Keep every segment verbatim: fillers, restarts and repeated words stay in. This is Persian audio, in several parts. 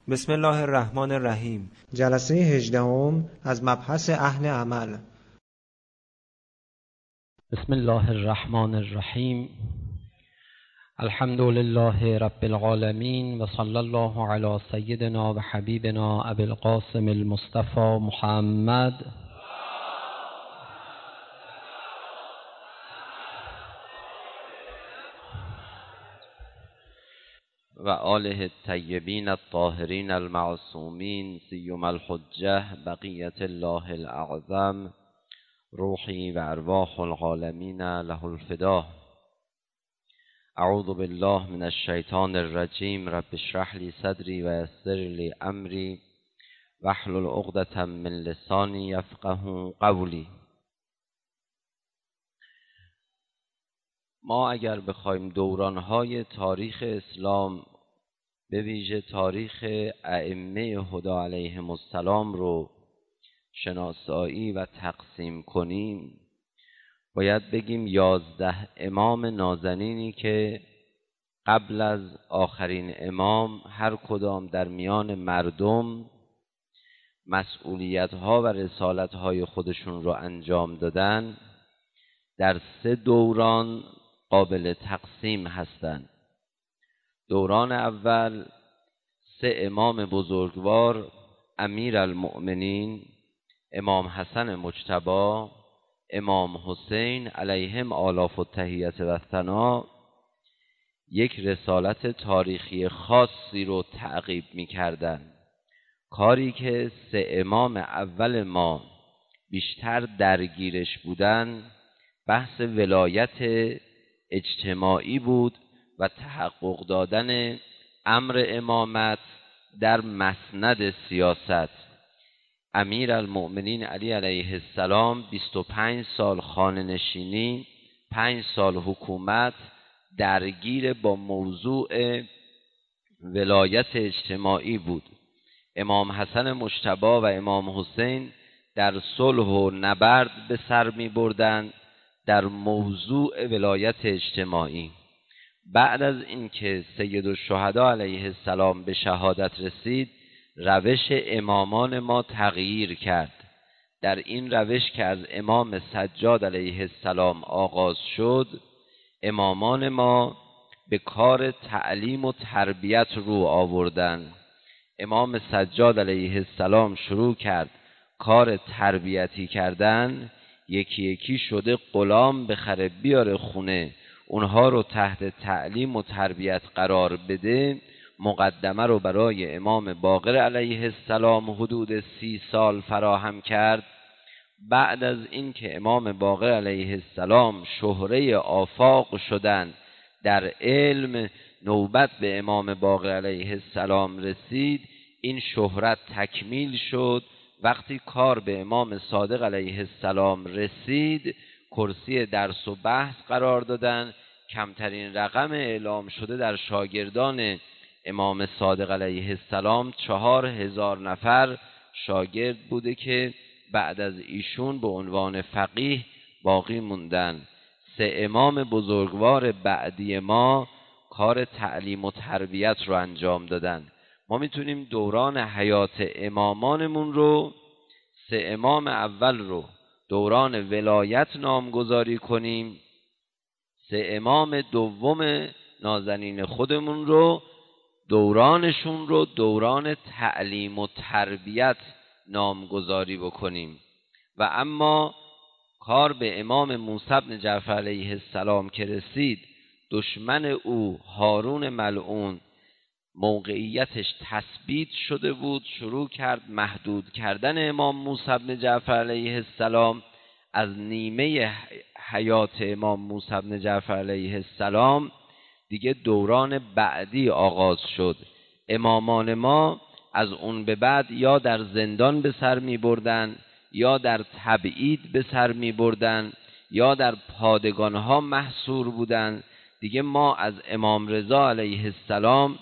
بسم الله الرحمن الرحیم. جلسه هجدهم از مبحث اهل عمل. بسم الله الرحمن الرحیم. الحمد لله رب العالمین و صلی الله علی سیدنا و حبیبنا ابی القاسم المصطفى محمد و آله الطیبین الطاهرین المعصومین سیما الحجة بقیة الله الاعظم روحی و ارواح العالمین له الفدا. اعوذ بالله من الشیطان الرجیم. رب اشرح لی صدری و یسر لی امری واحلل عقدة من لسانی یفقهوا قولی. ما اگر بخوایم دورانهای تاریخ اسلام به ویژه تاریخ ائمه هدی علیهم السلام رو شناسایی و تقسیم کنیم، باید بگیم یازده امام نازنینی که قبل از آخرین امام هر کدام در میان مردم مسئولیت‌ها و رسالت‌های خودشون رو انجام دادن، در سه دوران قابل تقسیم هستند. دوران اول سه امام بزرگوار، امیر المؤمنین امام حسن مجتبی، امام حسین علیهم آلاف التحیة و الثنا، یک رسالت تاریخی خاصی رو تعقیب می کردن. کاری که سه امام اول ما بیشتر درگیرش بودن بحث ولایت اجتماعی بود و تحقق دادن امر امامت در مسند سیاست. امیر المؤمنین علی علیه السلام بیست و پنج سال خانه نشینی، پنج سال حکومت، درگیر با موضوع ولایت اجتماعی بود. امام حسن مجتبی و امام حسین در صلح و نبرد به سر می بردند در موضوع ولایت اجتماعی. بعد از اینکه سید الشهدا علیه السلام به شهادت رسید، روش امامان ما تغییر کرد. در این روش که از امام سجاد علیه السلام آغاز شد، امامان ما به کار تعلیم و تربیت رو آوردند. امام سجاد علیه السلام شروع کرد کار تربیتی کردن، یکی یکی شده غلام بخره بیاره خونه، اونها رو تحت تعلیم و تربیت قرار بده. مقدمه رو برای امام باقر علیه السلام حدود سی سال فراهم کرد. بعد از این که امام باقر علیه السلام شهره آفاق شدند در علم، نوبت به امام باقر علیه السلام رسید. این شهرت تکمیل شد. وقتی کار به امام صادق علیه السلام رسید، کرسی درس و بحث قرار دادن. کمترین رقم اعلام شده در شاگردان امام صادق علیه السلام چهار هزار نفر شاگرد بوده که بعد از ایشون به عنوان فقیه باقی موندن. سه امام بزرگوار بعدی ما کار تعلیم و تربیت رو انجام دادن. ما میتونیم دوران حیات امامانمون رو، سه امام اول رو دوران ولایت نامگذاری کنیم، سه امام دوم نازنین خودمون رو دورانشون رو دوران تعلیم و تربیت نامگذاری بکنیم. و اما کار به امام موسی بن جعفر علیه السلام که رسید، دشمن او هارون ملعون موقعیتش تثبیت شده بود، شروع کرد محدود کردن امام موسی بن جعفر علیه السلام. از نیمه حیات امام موسی بن جعفر علیه السلام دیگه دوران بعدی آغاز شد. امامان ما از اون به بعد یا در زندان به سر می بردن، یا در تبعید به سر می بردن، یا در پادگانها محصور بودن. دیگه ما از امام رضا علیه السلام،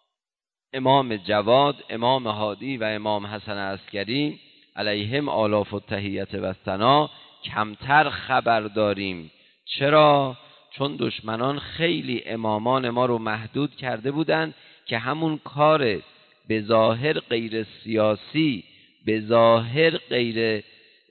امام جواد، امام هادی و امام حسن عسکری علیهم آلاف التحیة و الثنا کمتر خبر داریم. چرا؟ چون دشمنان خیلی امامان ما رو محدود کرده بودند که همون کار به ظاهر غیر سیاسی، به ظاهر غیر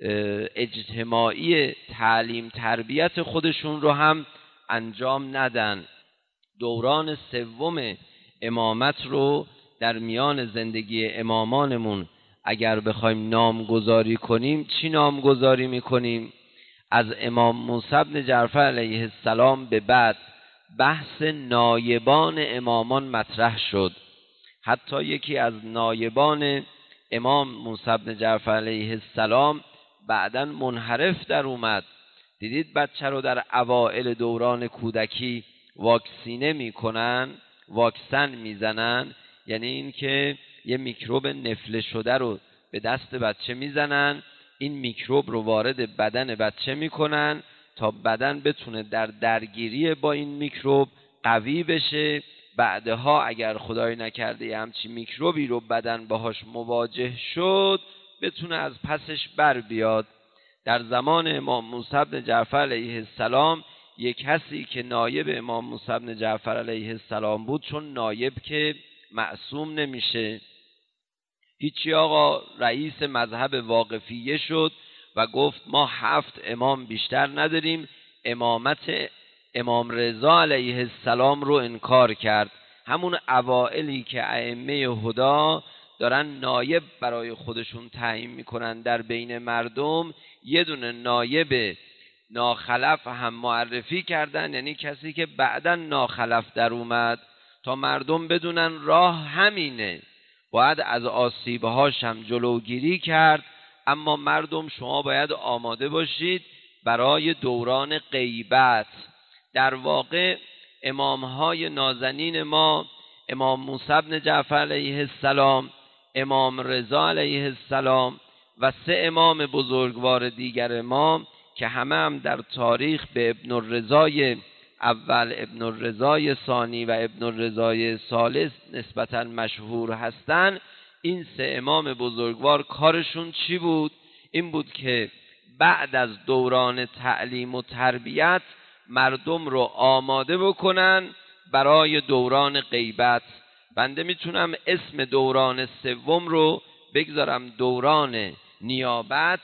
اجتماعی تعلیم تربیت خودشون رو هم انجام ندن. دوران سوم امامت رو در میان زندگی امامانمون اگر بخوایم نامگذاری کنیم چی نامگذاری میکنیم؟ از امام موسی بن جعفر علیه السلام به بعد بحث نایبان امامان مطرح شد. حتی یکی از نایبان امام موسی بن جعفر علیه السلام بعداً منحرف در اومد. دیدید بچه رو در اوائل دوران کودکی واکسینه میکنن، واکسن میزنن، یعنی این که یه میکروب نفله شده رو به دست بچه میزنن، این میکروب رو وارد بدن بچه میکنن تا بدن بتونه در درگیری با این میکروب قوی بشه. بعدها اگر خدای نکرده یه همچی میکروبی رو بدن باهاش مواجه شد بتونه از پسش بر بیاد. در زمان امام موسی بن جعفر علیه السلام یک کسی که نایب امام موسی بن جعفر علیه السلام بود، چون نایب که معصوم نمیشه، هیچی آقا رئیس مذهب واقفیه شد و گفت ما هفت امام بیشتر نداریم. امامت امام رضا علیه السلام رو انکار کرد. همون اوائلی که ائمه هدا دارن نایب برای خودشون تعیین میکنن در بین مردم، یه دونه نایب ناخلف هم معرفی کردن، یعنی کسی که بعداً ناخلف در اومد، تا مردم بدونن راه همینه، باید از آسیبهاش هم جلوگیری کرد. اما مردم شما باید آماده باشید برای دوران غیبت. در واقع امامهای نازنین ما، امام موسی بن جعفر علیه السلام، امام رضا علیه السلام و سه امام بزرگوار دیگر ما که همه هم در تاریخ به ابن الرضای اول، ابن الرضای ثانی و ابن الرضای ثالث نسبتاً مشهور هستند، این سه امام بزرگوار کارشون چی بود؟ این بود که بعد از دوران تعلیم و تربیت مردم رو آماده بکنن برای دوران غیبت. بنده میتونم اسم دوران سوم رو بگذارم دوران نیابت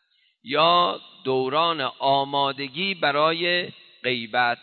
یا دوران آمادگی برای غیبت.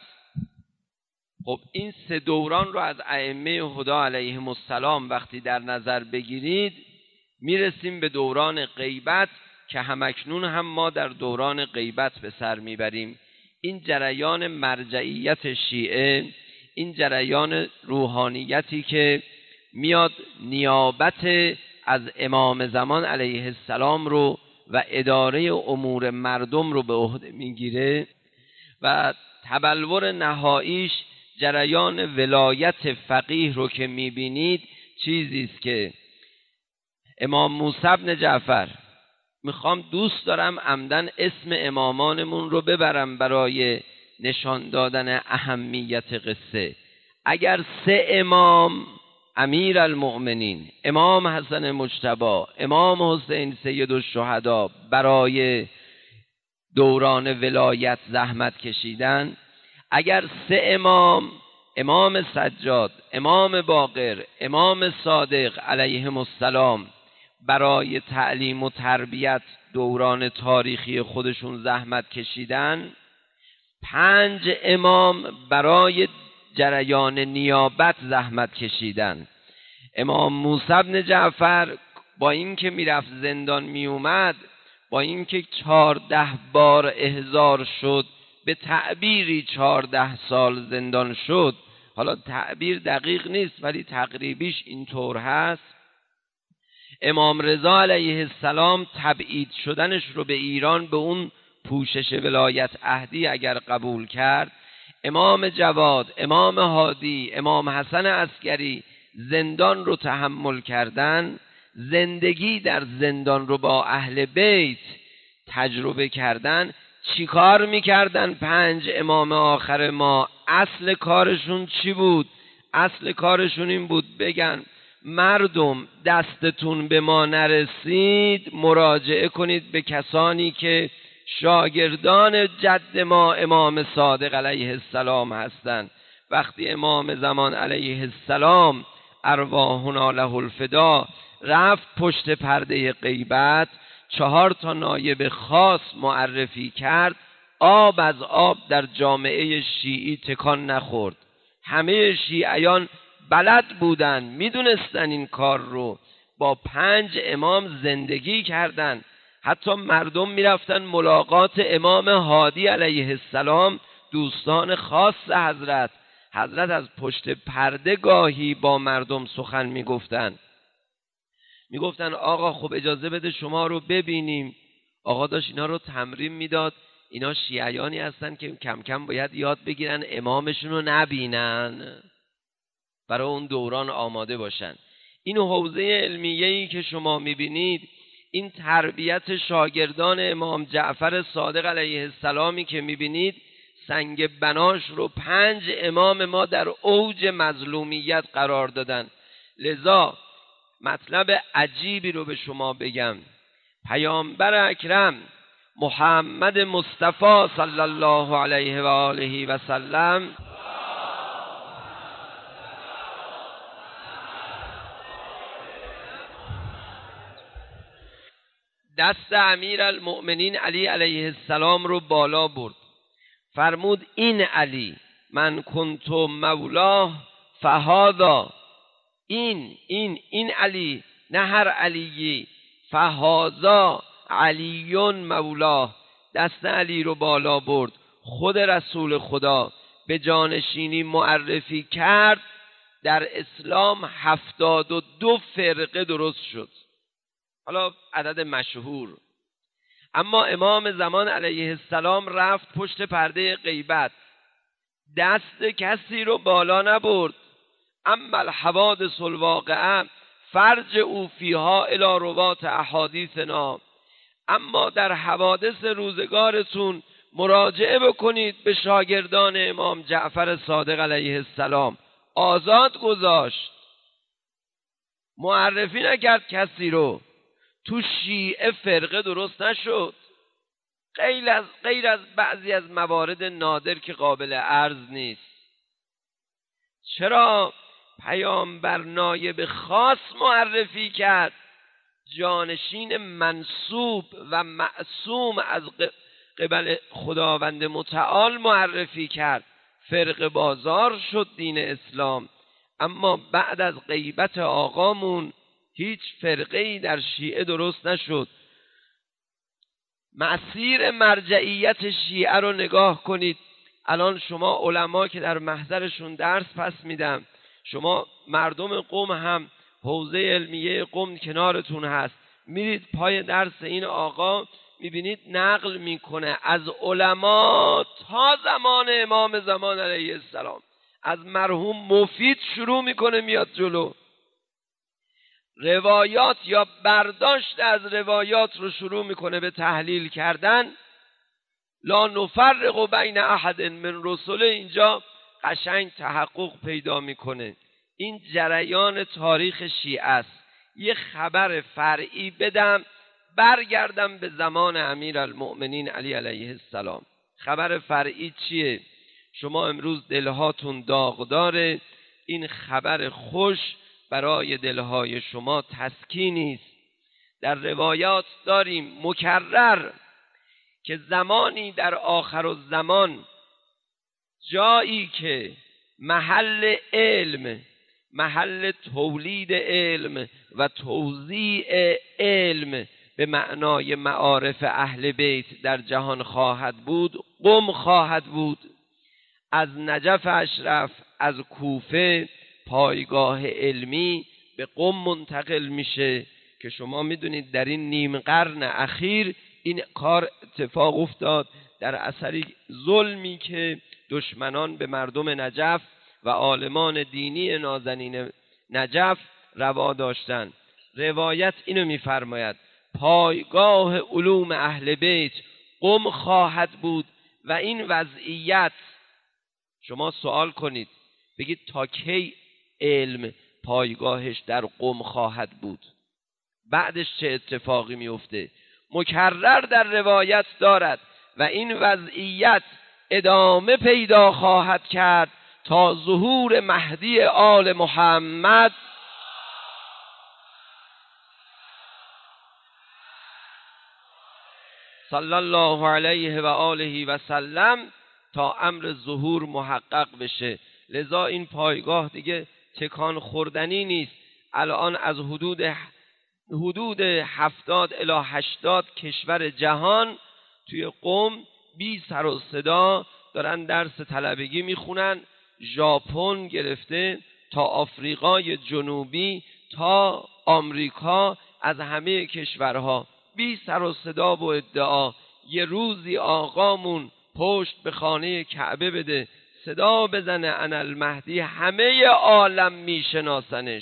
خب این سه دوران رو از ائمه هدا علیهم السلام وقتی در نظر بگیرید میرسیم به دوران غیبت که همکنون هم ما در دوران غیبت به سر میبریم. این جریان مرجعیت شیعه، این جریان روحانیتی که میاد نیابت از امام زمان علیه السلام رو و اداره امور مردم رو به عهده میگیره و تبلور نهاییش جریان ولایت فقیه رو که میبینید چیزی است که امام موسی بن جعفر، میخوام دوست دارم عمدن اسم امامانمون رو ببرم برای نشان دادن اهمیت قصه. اگر سه امام، امیر المؤمنین، امام حسن مجتبی، امام حسین سید الشهدا برای دوران ولایت زحمت کشیدن، اگر سه امام، امام سجاد، امام باقر، امام صادق علیهم السلام برای تعلیم و تربیت دوران تاریخی خودشون زحمت کشیدن، پنج امام برای جریان نیابت زحمت کشیدن. امام موسی بن جعفر با اینکه میرفت زندان میومد، با اینکه چهارده بار احضار شد، به تعبیری چهارده سال زندان شد، حالا تعبیر دقیق نیست ولی تقریبیش اینطور هست. امام رضا علیه السلام تبعید شدنش رو به ایران به اون پوشش ولایت عهدی اگر قبول کرد، امام جواد، امام هادی، امام حسن عسکری زندان رو تحمل کردن، زندگی در زندان رو با اهل بیت تجربه کردن. چی کار میکردن پنج امام آخر ما؟ اصل کارشون چی بود؟ اصل کارشون این بود بگن مردم دستتون به ما نرسید، مراجعه کنید به کسانی که شاگردان جد ما امام صادق علیه السلام هستند. وقتی امام زمان علیه السلام ارواحنا له الفدا رفت پشت پرده غیبت، چهار تا نایب خاص معرفی کرد. آب از آب در جامعه شیعی تکان نخورد. همه شیعیان بلد بودن، میدونستن این کار رو، با پنج امام زندگی کردن. حتی مردم میرفتن ملاقات امام هادی علیه السلام، دوستان خاص حضرت. حضرت از پشت پرده گاهی با مردم سخن میگفتن. میگفتن آقا خب اجازه بده شما رو ببینیم. آقا داشت اینا رو تمرین میداد. اینا شیعیانی هستن که کم کم باید یاد بگیرن امامشون رو نبینن، برای اون دوران آماده باشن. این حوزه علمیه‌ای که شما میبینید، این تربیت شاگردان امام جعفر صادق علیه السلامی که میبینید، سنگ بناش رو پنج امام ما در اوج مظلومیت قرار دادن. لذا مطلب عجیبی رو به شما بگم. پیامبر اکرم محمد مصطفی صلی الله علیه و آله و سلم دست امیر المؤمنین علی علیه السلام رو بالا برد. فرمود این علی من کنت مولاه فهذا، این این این علی، نه هر علیی، فهذا علیون مولاه. دست علی رو بالا برد. خود رسول خدا به جانشینی معرفی کرد. در اسلام هفتاد و دو فرقه درست شد، حالا عدد مشهور. اما امام زمان علیه السلام رفت پشت پرده غیبت، دست کسی رو بالا نبرد. اما الحوادث الواقعه فرج او فیها الی روات احادیثنا. اما در حوادث روزگارتون مراجعه بکنید به شاگردان امام جعفر صادق علیه السلام. آزاد گذاشت، معرفی نکرد کسی رو. تو شیعه فرقه درست نشد، غیر از غیر از بعضی از موارد نادر که قابل عرض نیست. چرا؟ پیامبر نایب خاص معرفی کرد، جانشین منصوب و معصوم از قبل خداوند متعال معرفی کرد. فرق بازار شد دین اسلام. اما بعد از غیبت آقامون هیچ فرقه‌ای در شیعه درست نشد. مسیر مرجعیت شیعه رو نگاه کنید. الان شما علما که در محضرشون درس پس میدم، شما مردم قم هم حوزه علمیه قم کنارتون هست، میرید پای درس این آقا، میبینید نقل میکنه از علما تا زمان امام زمان علیه السلام. از مرحوم مفید شروع میکنه میاد جلو. روایات یا برداشت از روایات رو شروع میکنه به تحلیل کردن. لا نفرق بین احد من رسل، اینجا قشنگ تحقق پیدا میکنه. این جریان تاریخ شیعه است. یه خبر فرعی بدم، برگردم به زمان امیر المؤمنین علی علیه السلام. خبر فرعی چیه؟ شما امروز دلهاتون داغ داره، این خبر خوش برای دلهای شما تسکینی است. در روایات داریم مکرر که زمانی در آخر الزمان، جایی که محل علم، محل تولید علم و توزیع علم به معنای معارف اهل بیت در جهان خواهد بود، قم خواهد بود. از نجف اشرف، از کوفه، پایگاه علمی به قم منتقل میشه که شما میدونید در این نیم قرن اخیر این کار اتفاق افتاد در اثری ظلمی که دشمنان به مردم نجف و عالمان دینی نازنین نجف روا داشتند. روایت اینو میفرماید پایگاه علوم اهل بیت قم خواهد بود و این وضعیت، شما سوال کنید بگید تا کی علم پایگاهش در قم خواهد بود؟ بعدش چه اتفاقی میفته؟ مکرر در روایت دارد و این وضعیت ادامه پیدا خواهد کرد تا ظهور مهدی آل محمد صلی الله علیه و آله و سلم تا امر ظهور محقق بشه. لذا این پایگاه دیگه تکان خوردنی نیست. الان از حدود حدود هفتاد الی هشتاد کشور جهان توی قم بی سر و صدا دارن درس طلبگی میخونن، ژاپن گرفته تا آفریقای جنوبی تا آمریکا، از همه کشورها بی سر و صدا و ادعا. یه روزی آقامون پشت به خانه کعبه بده، صدا بزنه انا المهدی، همه عالم میشناسنش،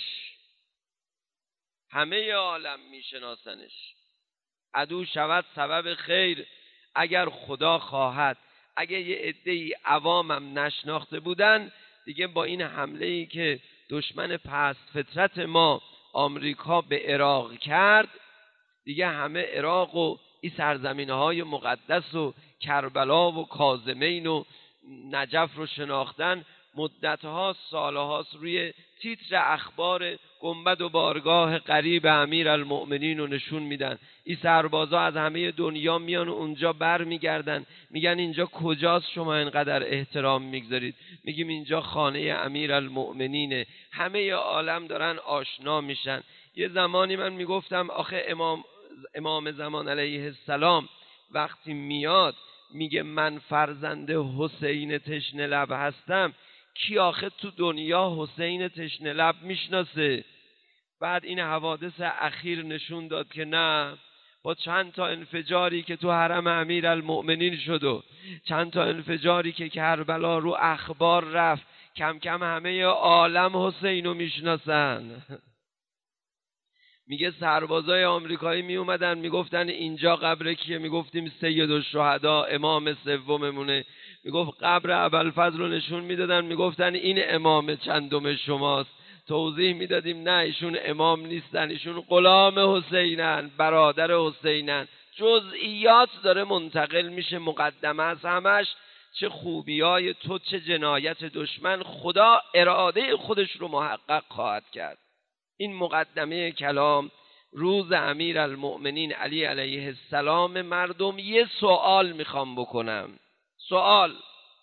همه عالم میشناسنش. عدو شود سبب خیر اگر خدا خواهد. اگه یه عده‌ای عوامم نشناخته بودن دیگه با این حمله‌ای که دشمن پست فطرت ما آمریکا به عراق کرد، دیگه همه عراق و این سرزمین‌های مقدس و کربلا و کاظمین و نجف رو شناختن. مدتها سالهاست روی تیتر اخبار گنبد و بارگاه قریب امیرالمؤمنین رو نشون میدن. این سربازا از همه دنیا میان و اونجا بر میگردن، میگن اینجا کجاست شما اینقدر احترام میگذارید؟ میگیم اینجا خانه امیرالمؤمنینه. همه عالم دارن آشنا میشن. یه زمانی من میگفتم آخه امام امام زمان علیه السلام وقتی میاد میگه من فرزند حسین تشنه لب هستم، کی آخه تو دنیا حسین تشنه لب میشناسه؟ بعد این حوادث اخیر نشون داد که نه، با چند تا انفجاری که تو حرم امیرالمؤمنین شد و چند تا انفجاری که کربلا رو اخبار رفت، کم کم همه عالم حسین رو میشناسن. میگه سربازای آمریکایی می اومدن میگفتن اینجا قبر کیه؟ میگفتیم سید الشهدا امام سوممونه. میگفت قبر ابوالفضل رو نشون میدادن، میگفتن این امام چندم شماست. توضیح میدادیم نه ایشون امام نیستن، ایشون غلام حسینن، برادر حسینن. جزئیات داره منتقل میشه، مقدمه از همش. چه خوبیای تو، چه جنایت دشمن، خدا اراده خودش رو محقق خواهد کرد. این مقدمه کلام. روز امیرالمؤمنین علی علیه السلام مردم یه سوال میخوام بکنم. سوال: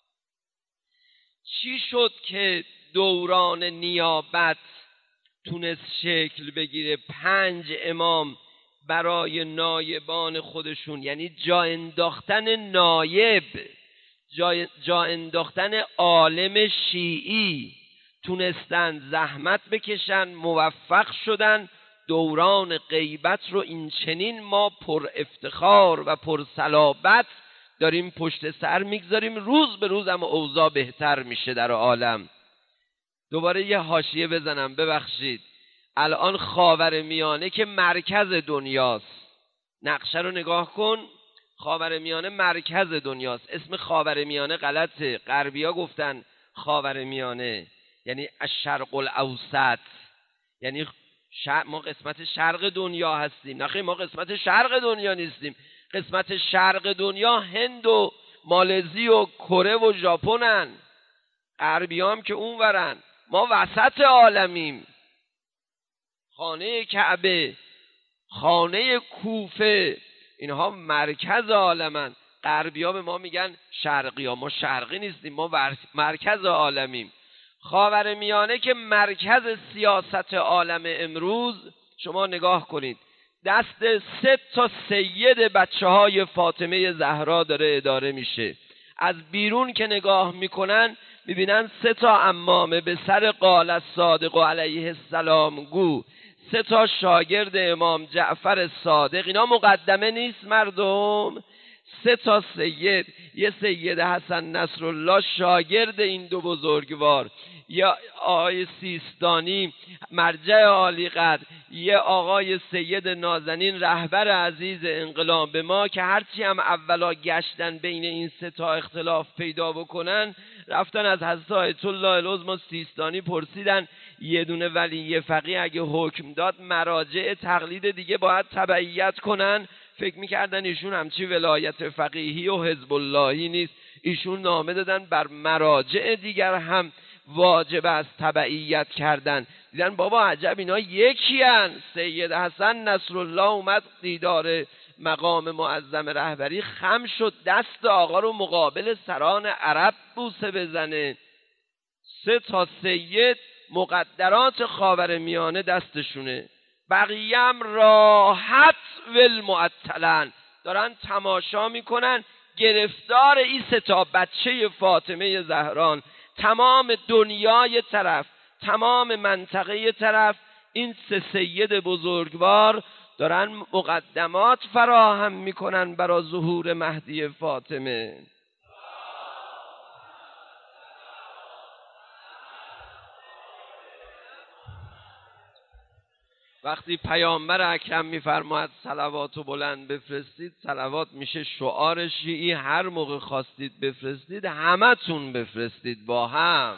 چی شد که دوران نیابت تونست شکل بگیره؟ پنج امام برای نایبان خودشون، یعنی جا انداختن نایب، جا, جا انداختن عالم شیعی، تونستن زحمت بکشن، موفق شدن. دوران غیبت رو این چنین ما پر افتخار و پر صلابت داریم پشت سر میگذاریم. روز به روز اما اوضاع بهتر میشه در عالم. دوباره یه حاشیه بزنم، ببخشید. الان خاورمیانه که مرکز دنیاست، نقشه رو نگاه کن، خاورمیانه مرکز دنیاست. اسم خاورمیانه غلطه، غربیا گفتن خاورمیانه یعنی الشرق الاوسط، یعنی ما قسمت شرق دنیا هستیم. نخیر، ما قسمت شرق دنیا نیستیم. قسمت شرق دنیا هند و مالزی و کره و ژاپنن. غربی هم که اون ورن، ما وسط عالمیم. خانه کعبه، خانه کوفه، اینها مرکز عالمن. غربی ها به ما میگن شرقی ها، ما شرقی نیستیم، ما مرکز عالمیم. خاورمیانه که مرکز سیاست عالم امروز، شما نگاه کنید دست سه تا سید بچه های فاطمه زهرا داره اداره میشه. از بیرون که نگاه میکنن میبینن سه تا عمامه به سر قال الصادق علیه السلام گو، سه تا شاگرد امام جعفر صادق. اینا مقدمه نیست مردم؟ سه تا سید، یه سید حسن نصرالله شاگرد این دو بزرگوار، یا آقای سیستانی مرجع عالی قدر، یه آقای سید نازنین رهبر عزیز انقلاب ما، که هرچی هم اولا گشتن بین این سه تا اختلاف پیدا بکنن، رفتن از حضرت آیت الله العظمی سیستانی پرسیدن یه دونه ولی فقیه اگه حکم داد مراجع تقلید دیگه باید تبعیت کنن؟ فکر میکردن ایشون همچی ولایت فقیهی و حزب اللهی نیست. ایشون نامه دادن بر مراجع دیگر هم واجب است تبعیت کردن. دیدن بابا عجب اینا یکی هن. سید حسن نصرالله اومد دیدار مقام معظم رهبری خم شد، دست آقا رو مقابل سران عرب بوسه بزنه. سه تا سید مقدرات خاورمیانه دستشونه، بقیه هم راحت ول معطلن دارن تماشا میکنن. گرفتار این سه تا بچه فاطمه زهران، تمام دنیای طرف، تمام منطقه طرف، این سه سید بزرگوار دارن مقدمات فراهم میکنن برای ظهور مهدی فاطمه. وقتی پیامبر اکرم میفرماید صلواتو بلند بفرستید، صلوات میشه شعار شیعی. هر موقع خواستید بفرستید همه تون بفرستید با هم.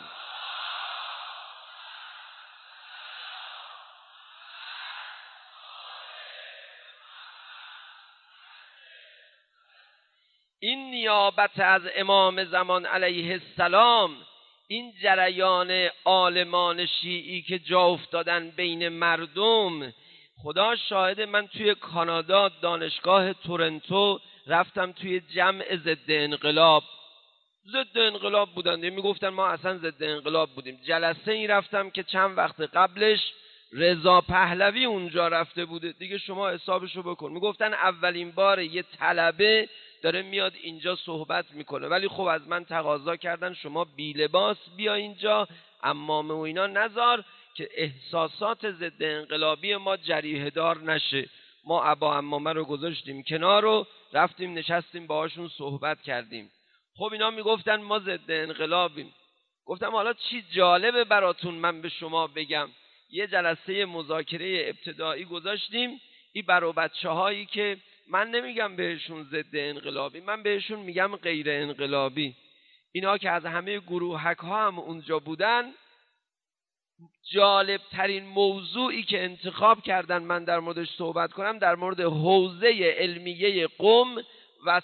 این نیابت از امام زمان علیه السلام، این جریان عالمان شیعی که جا افتادن بین مردم، خدا شاهد من توی کانادا دانشگاه تورنتو رفتم توی جمع ضد انقلاب. ضد انقلاب بودن، میگفتن ما اصلا ضد انقلاب بودیم. جلسه این رفتم که چند وقت قبلش رضا پهلوی اونجا رفته بوده، دیگه شما حسابشو بکن. میگفتن اولین بار یه طلبه داره میاد اینجا صحبت میکنه، ولی خب از من تقاضا کردن شما بی لباس بیا اینجا، عمامه و اینا نذار که احساسات ضد انقلابی ما جریحه دار نشه. ما ابا عمامه رو گذاشتیم کنار رو رفتیم نشستیم باهاشون صحبت کردیم. خب اینا میگفتن ما ضد انقلابیم. گفتم حالا چی جالبه براتون من به شما بگم. یه جلسه مذاکره ابتدایی گذاشتیم، این برای بچه‌هایی که من نمیگم بهشون ضد انقلابی، من بهشون میگم غیر انقلابی، اینا که از همه گروهک ها هم اونجا بودن، جالب ترین موضوعی که انتخاب کردن من در موردش صحبت کنم در مورد حوزه علمیه قم و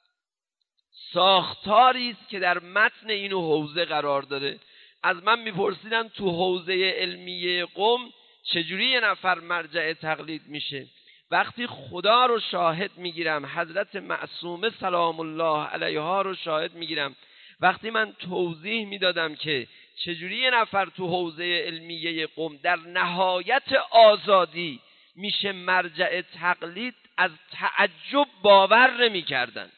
ساختاری است که در متن این حوزه قرار داره. از من میپرسیدن تو حوزه علمیه قم چجوری یه نفر مرجع تقلید میشه؟ وقتی خدا رو شاهد میگیرم، حضرت معصومه سلام الله علیها رو شاهد میگیرم، وقتی من توضیح میدادم که چجوری یه نفر تو حوزه علمیه قم در نهایت آزادی میشه مرجع تقلید، از تعجب باور نمیکردن.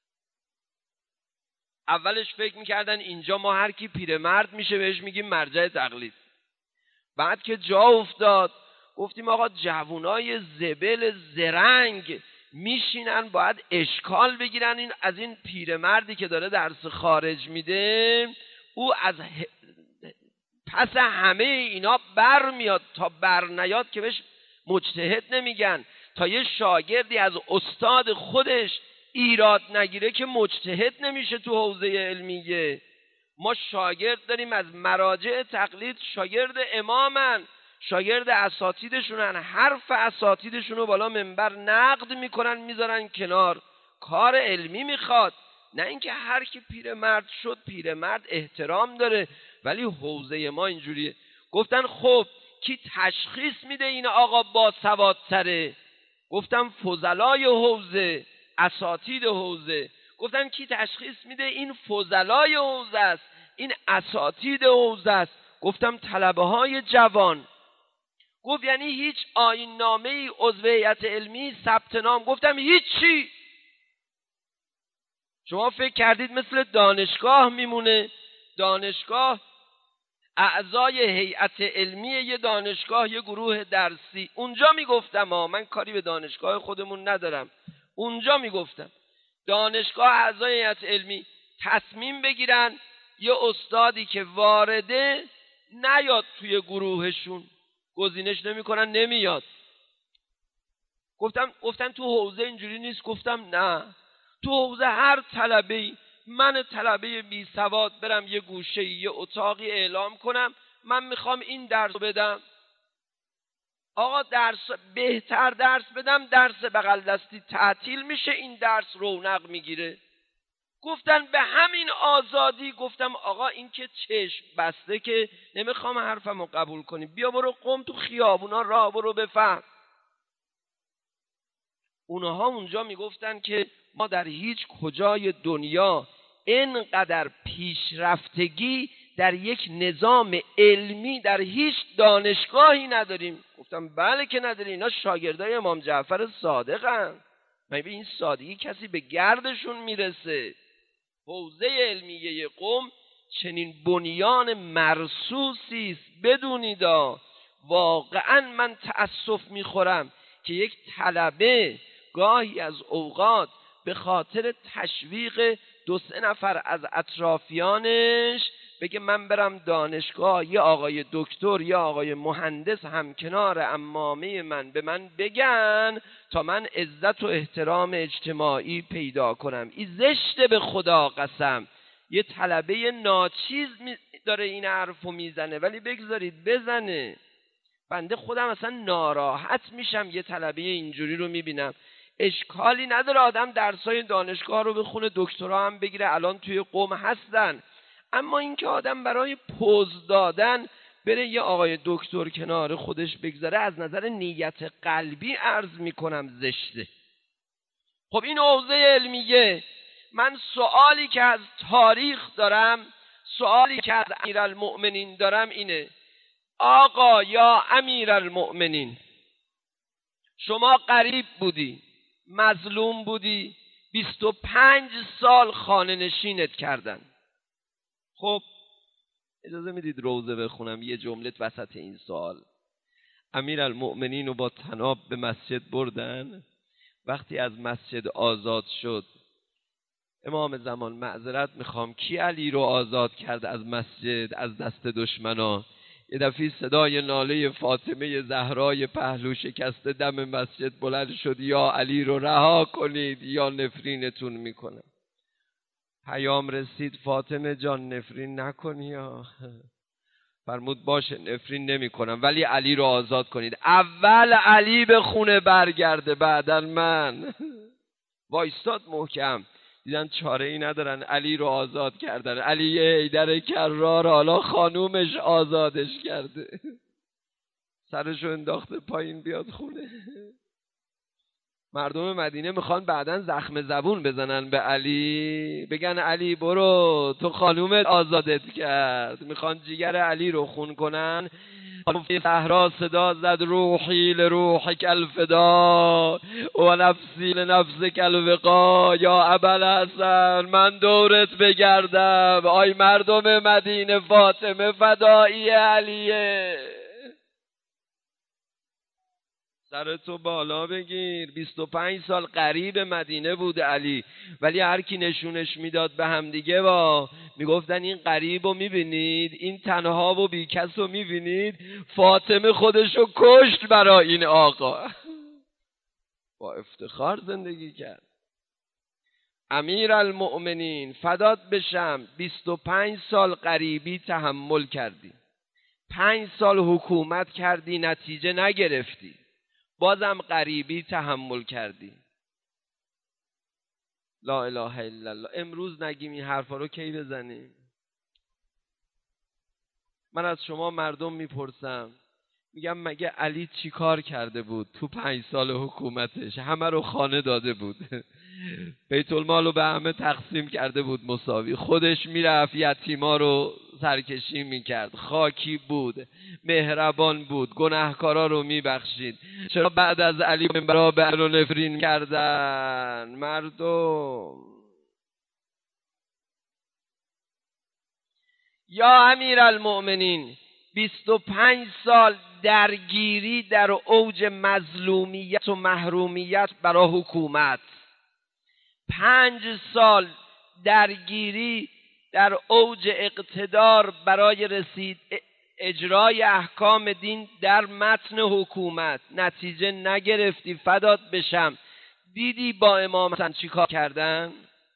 اولش فکر میکردن اینجا ما هر کی پیرمرد میشه بهش میگیم مرجع تقلید. بعد که جا افتاد گفتیم آقا جوانای زبل زرنگ میشینن باید اشکال بگیرن، این از این پیرمردی که داره درس خارج میده او از پس همه اینا بر میاد، تا بر نیاد که بهش مجتهد نمیگن، تا یه شاگردی از استاد خودش ایراد نگیره که مجتهد نمیشه تو حوزه علمیه. ما شاگرد داریم از مراجع تقلید، شاگرد امامن، شاگرد اساتیدشونن، حرف اساتیدشون رو بالا منبر نقد میکنن میذارن کنار. کار علمی میخواد، نه اینکه هر کی پیرمرد شد پیرمرد احترام داره، ولی حوزه ما اینجوریه. گفتن خب کی تشخیص میده این آقا با سوادتره؟ گفتم فضلای حوزه، اساتید حوزه. گفتن کی تشخیص میده این فضلای حوزه است، این اساتید حوزه است؟ گفتم طلبه های جوان. گفت یعنی هیچ آیین نامه ای عضو هیئت علمی ثبت نام؟ گفتم هیچی. شما فکر کردید مثل دانشگاه میمونه؟ دانشگاه اعضای هیئت علمی یه دانشگاه یه گروه درسی، اونجا میگفتم ها، من کاری به دانشگاه خودمون ندارم، اونجا میگفتم دانشگاه اعضای هیئت علمی تصمیم بگیرن یه استادی که وارده نیاد توی گروهشون، گزینش نمیکنن نمیاد. گفتم گفتن تو حوزه اینجوری نیست؟ گفتم نه، تو حوزه هر طلبه‌ای، من طلبه بی سواد برم یه گوشه یه اتاقی اعلام کنم من میخوام این درس بدم، آقا درس بهتر درس بدم درس بغل دستی تعطیل میشه، این درس رونق میگیره. گفتن به همین آزادی. گفتم آقا این که چشم بسته که نمیخوام حرفمو قبول کنی، بیا برو قم تو خیابونا راه برو بفهم. اونها اونجا میگفتن که ما در هیچ کجای دنیا اینقدر پیشرفتگی در یک نظام علمی در هیچ دانشگاهی نداریم. گفتم بله که نداری، اینا شاگردای امام جعفر صادقن. من به این سادگی کسی به گردشون میرسه؟ حوزه علمیه قم چنین بنیان مرصوصی است. بدونید واقعا من تأسف میخورم که یک طلبه گاهی از اوقات به خاطر تشویق دو سه نفر از اطرافیانش بگه من برم دانشگاه، یه آقای دکتر یا آقای مهندس هم کنار عمامه من به من بگن تا من عزت و احترام اجتماعی پیدا کنم. این زشته به خدا قسم. یه طلبه ناچیز داره این حرفو میزنه، ولی بگذارید بزنه. بنده خودم اصلا ناراحت میشم یه طلبه اینجوری رو میبینم. اشکالی نداره آدم درسای دانشگاه رو بخونه، دکترا هم بگیره، الان توی قم هستن. اما اینکه آدم برای پوز دادن بره یه آقای دکتر کنار خودش بگذاره، از نظر نیت قلبی عرض میکنم زشته. خب این حوزه علمیه. من سوالی که از تاریخ دارم، سوالی که از امیرالمؤمنین دارم اینه: آقا یا امیرالمؤمنین، شما غریب بودی، مظلوم بودی، بیست و پنج سال خانه نشینت کردن. خب اجازه میدید روزه بخونم یه جمله وسط این سوال. امیرالمؤمنین رو با طناب به مسجد بردن. وقتی از مسجد آزاد شد، امام زمان معذرت میخوام، کی علی رو آزاد کرد از مسجد از دست دشمنا؟ یه دفعه صدای ناله فاطمه زهرای پهلو شکسته دم مسجد بلند شد: یا علی رو رها کنید یا نفرینتون میکنه. پیام رسید: فاطمه جان نفرین نکنی. یا فرمود باشه نفرین نمی کنم، ولی علی رو آزاد کنید. اول علی به خونه برگرده، بعدن من. وایستاد محکم. دیدن چاره ای ندارن، علی رو آزاد کردن. علی حیدر کرار حالا خانومش آزادش کرده، سرشو انداخته پایین بیاد خونه. مردم مدینه میخوان بعدن زخم زبون بزنن به علی، بگن علی برو تو خانومت آزادت کرد. میخوان جیگر علی رو خون کنن. صحرا صدا زد: روحی لروحک الفدا و نفسی لنفسک الوقا. یا ابوالحسن من دورت بگردم، آی مردم مدینه، فاطمه فدایی علیه. سرتو بالا بگیر. بیست و پنج سال غریب مدینه بود علی، ولی هر کی نشونش میداد به هم دیگه با میگفتن این غریبو میبینید، این تنها و بیکسو میبینید، فاطمه خودشو کشت برای این آقا. با افتخار زندگی کرد. امیرالمؤمنین فدات بشم، بیست و پنج سال غریبی تحمل کردی، پنج سال حکومت کردی، نتیجه نگرفتی، بازم غریبی تحمل کردی. لا اله الا الله. امروز نگیم این حرفا رو کی بزنیم؟ من از شما مردم میپرسم، میگم مگه علی چی کار کرده بود تو پنج سال حکومتش؟ همه رو خانه داده بود، بیت المال رو به همه تقسیم کرده بود مساوی، خودش میرفت یتیما رو سرکشی میکرد، خاکی بود، مهربان بود، گناهکارا رو میبخشید. چرا بعد از علی منبرا به علی نفرین کردن مردم؟ یا امیرالمؤمنین، بیست و پنج سال درگیری در اوج مظلومیت و محرومیت برای حکومت، پنج سال درگیری در اوج اقتدار برای رسید اجرای احکام دین در متن حکومت، نتیجه نگرفتی. فدات بشم. دیدی با امام حسن چی کار کردن؟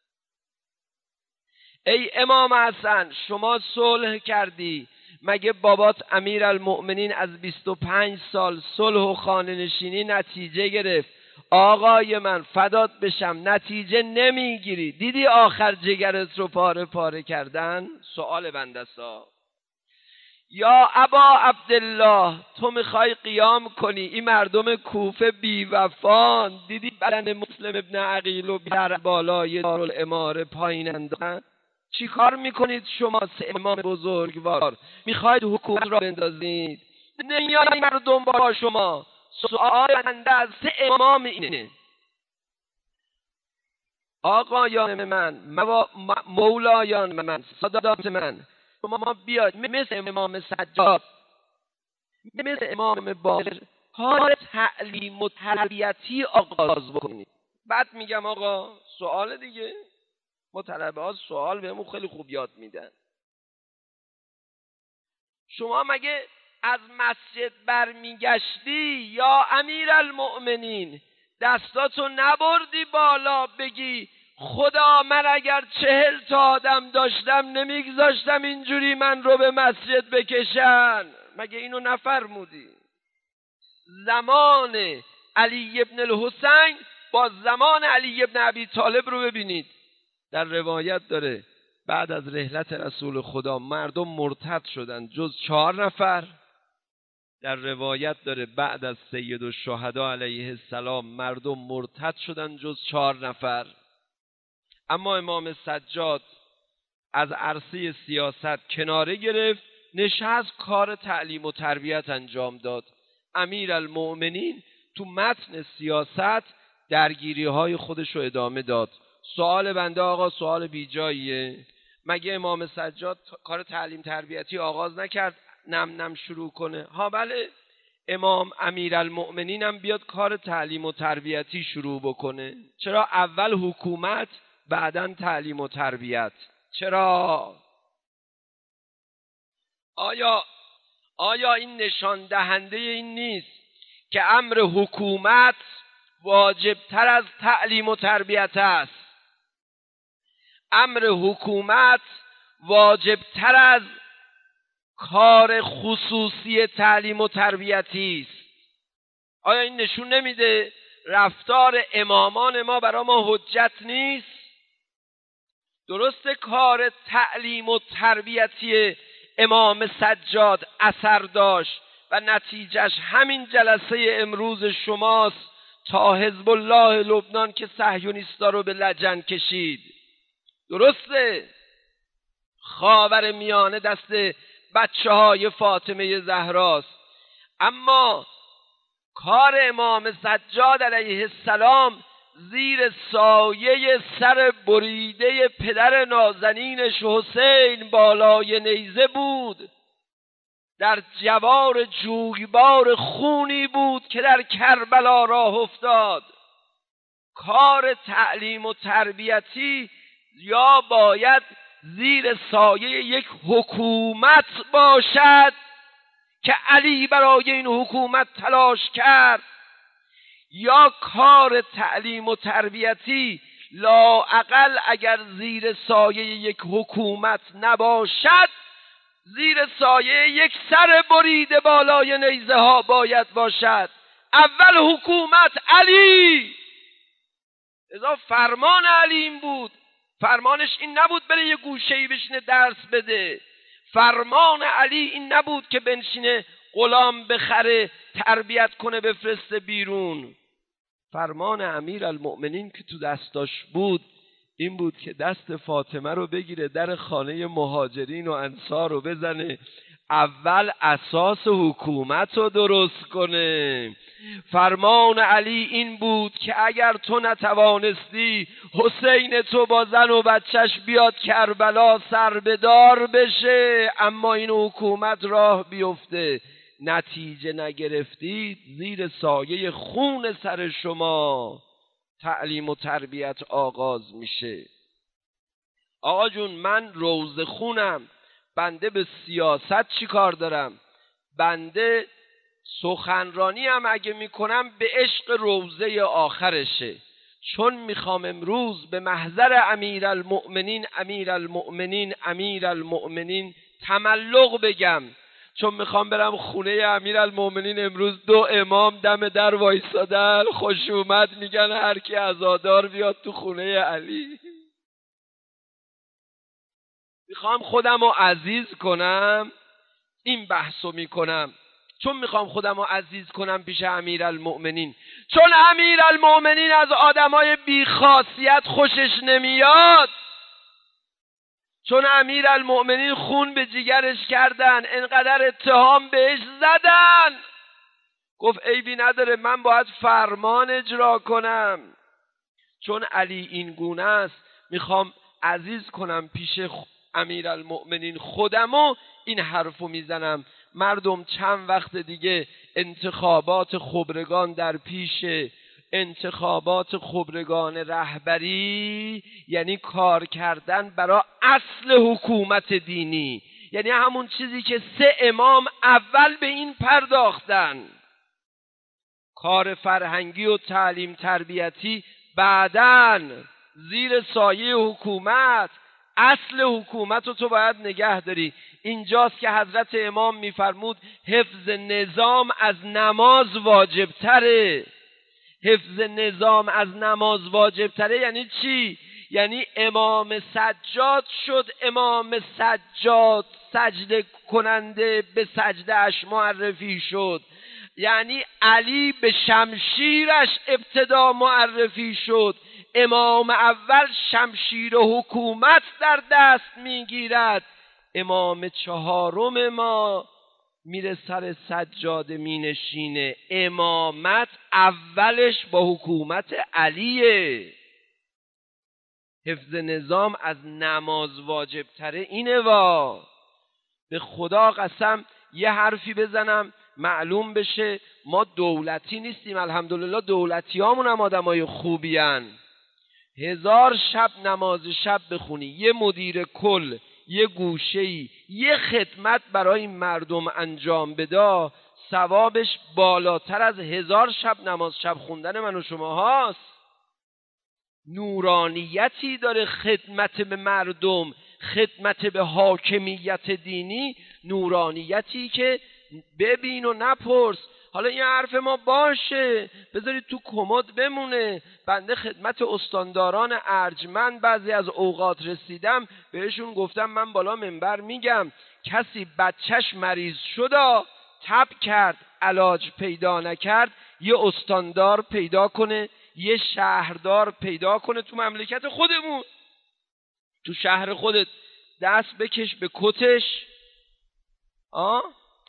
ای امام حسن شما صلح کردی، مگه بابات امیرالمؤمنین از بیست و پنج سال صلح و خانه نشینی نتیجه گرفت؟ آقای من فدات بشم نتیجه نمیگیری. دیدی آخر جگرت رو پاره پاره کردن؟ سؤال بنده سا. یا ابا عبدالله، تو میخوای قیام کنی، این مردم کوفه بی وفان، دیدی بدن مسلم ابن عقیل و در بالای دارالاماره پایین انداختن؟ چی کار میکنید شما سه امام بزرگوار؟ میخواید حکومت را بندازید؟ نمیاد مردم با شما. سؤال بنده از سه امام اینه: آقایان من، مولایان من، سادات من، شما بیاید مثل امام سجاد، مثل امام باقر کار تعلیم و تربیتی آغاز بکنید. بعد میگم آقا سوال دیگه، ما طلبه ها سوال بهمون خیلی خوب یاد میدن. شما مگه از مسجد برمیگشتی یا امیرالمؤمنین دستاتو نبردی بالا بگی خدا من اگر چهل تا آدم داشتم نمیگذاشتم اینجوری من رو به مسجد بکشن؟ مگه اینو نفرمودی؟ زمان علی ابن الحسین با زمان علی ابن ابی طالب رو ببینید. در روایت داره بعد از رحلت رسول خدا مردم مرتد شدن جز چهار نفر. در روایت داره بعد از سید الشهدا علیه السلام مردم مرتد شدن جز چهار نفر. اما امام سجاد از عرصه سیاست کناره گرفت، نشست کار تعلیم و تربیت انجام داد. امیرالمؤمنین تو متن سیاست درگیری های خودش رو ادامه داد. سوال بنده آقا سوال بیجاییه، مگه امام سجاد کار تعلیم تربیتی آغاز نکرد نم نم شروع کنه؟ ها بله، امام امیرالمؤمنین هم بیاد کار تعلیم و تربیتی شروع بکنه. چرا اول حکومت بعداً تعلیم و تربیت؟ چرا؟ آیا آیا این نشان دهنده این نیست که امر حکومت واجبتر از تعلیم و تربیت است؟ امر حکومت واجبتر از کار خصوصی تعلیم و تربیتی است. آیا این نشون نمیده رفتار امامان ما برای ما حجت نیست؟ درست کار تعلیم و تربیتی امام سجاد اثر داشت و نتیجهش همین جلسه امروز شماست تا حزب الله لبنان که صهیونیستا رو به لجن کشید. درسته خاور میانه دست بچه های فاطمه زهراست، اما کار امام سجاد علیه السلام زیر سایه سر بریده پدر نازنینش حسین بالای نیزه بود، در جوار جویبار خونی بود که در کربلا راه افتاد. کار تعلیم و تربیتی یا باید زیر سایه یک حکومت باشد که علی برای این حکومت تلاش کرد، یا کار تعلیم و تربیتی لااقل اگر زیر سایه یک حکومت نباشد زیر سایه یک سر بریده بالای نیزه ها باید باشد. اول حکومت علی، ازا فرمان علی این بود. فرمانش این نبود بره یه گوشه‌ای بشینه درس بده. فرمان علی این نبود که بنشینه غلام بخره تربیت کنه بفرسته بیرون. فرمان امیرالمؤمنین که تو دستاش بود این بود که دست فاطمه رو بگیره در خانه مهاجرین و انصار رو بزنه، اول اساس حکومت رو درست کنه. فرمان علی این بود که اگر تو نتوانستی حسین تو با زن و بچهش بیاد کربلا سربدار بشه اما این حکومت راه بیفته. نتیجه نگرفتید زیر سایه خون سر شما تعلیم و تربیت آغاز میشه. آقا جون من روز خونم، بنده به سیاست چی کار دارم؟ بنده سخنرانی هم اگه میکنم به عشق روزه آخرشه، چون میخوام امروز به محضر امیرالمؤمنین امیرالمؤمنین امیرالمؤمنین تملق بگم، چون میخوام برم خونه امیرالمؤمنین. امروز دو امام دم در وایسادن خوش اومد میگن هر کی عزادار بیاد تو خونه علی. میخوام خودم رو عزیز کنم. این بحثو میکنم؟ چون میخوام خودم رو عزیز کنم پیش امیرالمؤمنین، چون امیرالمؤمنین از آدمای بیخاصیت خوشش نمیاد، چون امیرالمؤمنین خون به جیگرش کردن، انقدر اتهام بهش زدن، گفت عیبی نداره من باید فرمان اجرا کنم. چون علی این گونه است میخوام عزیز کنم پیش امیرالمؤمنین خودمو، این حرفو میزنم. مردم چند وقت دیگه انتخابات خبرگان در پیش، انتخابات خبرگان رهبری یعنی کار کردن برای اصل حکومت دینی، یعنی همون چیزی که سه امام اول به این پرداختن. کار فرهنگی و تعلیم تربیتی بعدن، زیر سایه حکومت. اصل حکومت رو تو باید نگه داری. اینجاست که حضرت امام میفرمود حفظ نظام از نماز واجب تره. حفظ نظام از نماز واجب تره یعنی چی؟ یعنی امام سجاد شد، امام سجاد سجده کننده به سجده اش معرفی شد، یعنی علی به شمشیرش ابتدا معرفی شد. امام اول شمشیر حکومت در دست میگیرد، امام چهارم ما میره سر سجاده مینشینه. امامت اولش با حکومت علیه. حفظ نظام از نماز واجب تره اینه. وا به خدا قسم یه حرفی بزنم معلوم بشه ما دولتی نیستیم. الحمدلله دولتی هامون هم آدم های خوبی هن. هزار شب نماز شب بخونی، یه مدیر کل یه گوشه‌ای یه خدمت برای این مردم انجام بده، ثوابش بالاتر از هزار شب نماز شب خوندن من و شما هاست. نورانیتی داره خدمت به مردم، خدمت به حاکمیت دینی، نورانیتی که ببین و نپرس. حالا این حرف ما باشه بذارید تو کمد بمونه. بنده خدمت استانداران ارجمند بعضی از اوقات رسیدم، بهشون گفتم من بالا منبر میگم کسی بچهش مریض شد تب کرد علاج پیدا نکرد، یه استاندار پیدا کنه، یه شهردار پیدا کنه تو مملکت خودمون، تو شهر خودت، دست بکش به کتش، آه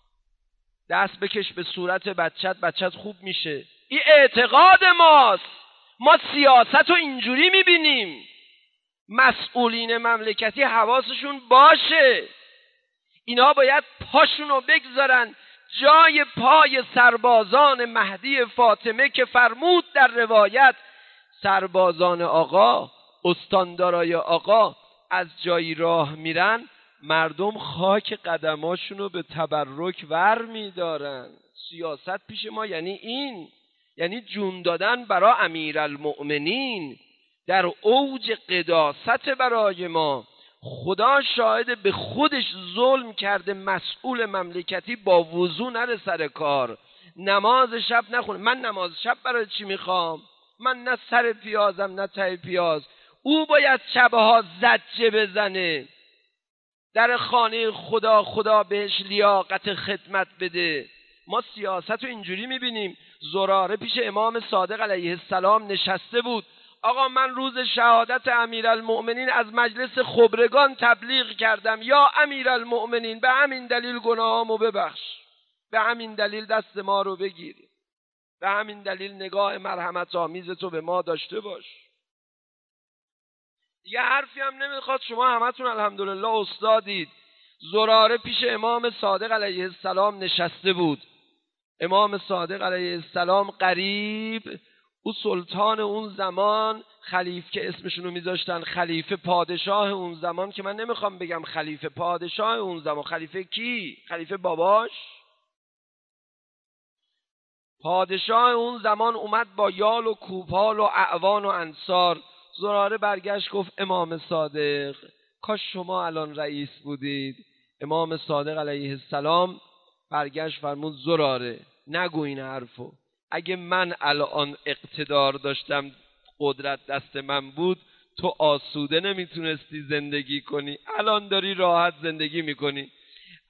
دست بکش به صورت بچت، بچت خوب میشه. این اعتقاد ماست. ما سیاست رو اینجوری میبینیم. مسئولین مملکتی حواسشون باشه، اینا باید پاشونو بگذارن جای پای سربازان مهدی فاطمه که فرمود در روایت سربازان آقا، استاندارای آقا از جایی راه میرن، مردم خاک قدماشونو به تبرک ور میدارن. سیاست پیش ما یعنی این، یعنی جون دادن برای امیرالمؤمنین در اوج قداست برای ما. خدا شاهد به خودش ظلم کرده، مسئول مملکتی با وضو نره سر کار، نماز شب نخونه. من نماز شب برای چی میخوام؟ من نه سر پیازم نه ته پیاز. او باید شبها زجه بزنه در خانه خدا، خدا بهش لیاقت خدمت بده. ما سیاست رو اینجوری میبینیم. زراره پیش امام صادق علیه السلام نشسته بود، آقا من روز شهادت امیرالمؤمنین از مجلس خبرگان تبلیغ کردم، یا امیرالمؤمنین به همین دلیل گناهامو ببخش، به همین دلیل دست ما رو بگیر، به همین دلیل نگاه مرحمت آمیز تو به ما داشته باش. یه حرفی هم نمیخواد، شما همتون الحمدلله استادید. زراره پیش امام صادق علیه السلام نشسته بود. امام صادق علیه السلام قریب، او سلطان اون زمان، خلیفه که اسمشونو میذاشتن خلیفه پادشاه اون زمان، که من نمیخوام بگم خلیفه پادشاه اون زمان. خلیفه کی؟ خلیفه باباش؟ پادشاه اون زمان اومد با یال و کوپال و اعوان و انصار. زراره برگشت گفت امام صادق کاش شما الان رئیس بودید. امام صادق علیه السلام برگشت فرمود زراره نگو این حرفو، اگه من الان اقتدار داشتم، قدرت دست من بود، تو آسوده نمیتونستی زندگی کنی، الان داری راحت زندگی میکنی.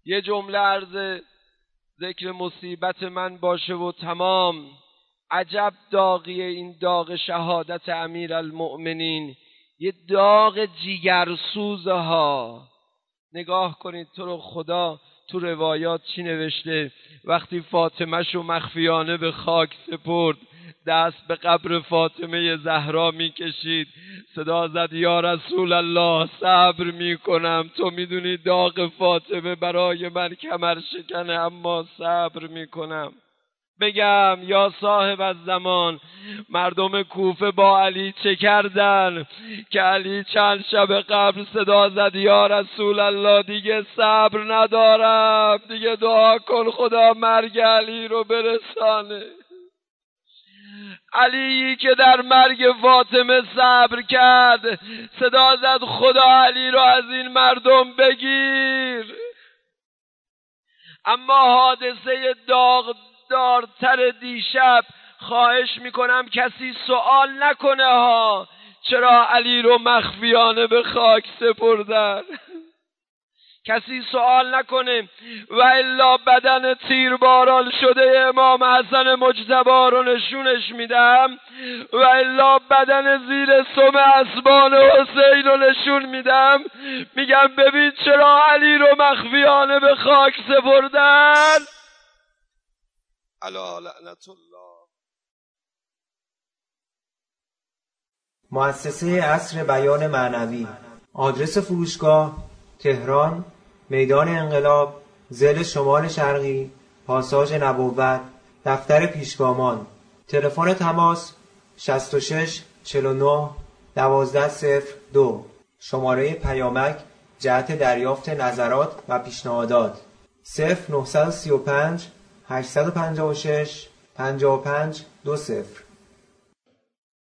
یه جمله عرض ذکر مصیبت من باشه و تمام. عجب داغی این داغ شهادت امیرالمؤمنین، یه داغ جیگرسوزه ها. نگاه کنید تو رو خدا تو روایات چی نوشته؟ وقتی فاطمه شو مخفیانه به خاک سپرد، دست به قبر فاطمه زهرا میکشید، صدا زد یا رسول الله صبر میکنم، تو میدونی داغ فاطمه برای من کمر شکنه اما صبر میکنم. بگم یا صاحب الزمان، مردم کوفه با علی چه کردن که علی چند شب قبل صدا زد یا رسول الله دیگه صبر ندارم، دیگه دعا کن خدا مرگ علی رو برسانه. علی که در مرگ فاطمه صبر کرد صدا زد خدا علی رو از این مردم بگیر. اما حادثه داغ دارتر دیشب، خواهش میکنم کسی سوال نکنه ها چرا علی رو مخفیانه به خاک سپردن. کسی سوال نکنه و الا بدن تیرباران شده امام حسن مجتبی رو نشونش میدم و الا بدن زیر سم اسبان حسین رو نشون میدم، میگم ببین چرا علی رو مخفیانه به خاک سپردن. الا لعنت الله. مؤسسه عصر بیان معنوی. آدرس فروشگاه تهران، میدان انقلاب، ضلع شمال شرقی، پاساژ نبوت، دفتر پیشگامان. تلفن تماس شصت و شش چهل و نه دوازده صفر دو. شماره پیامک جهت دریافت نظرات و پیشنهادات صفر نه سه پنج هشت پنج شش پنج پنج دو صفر.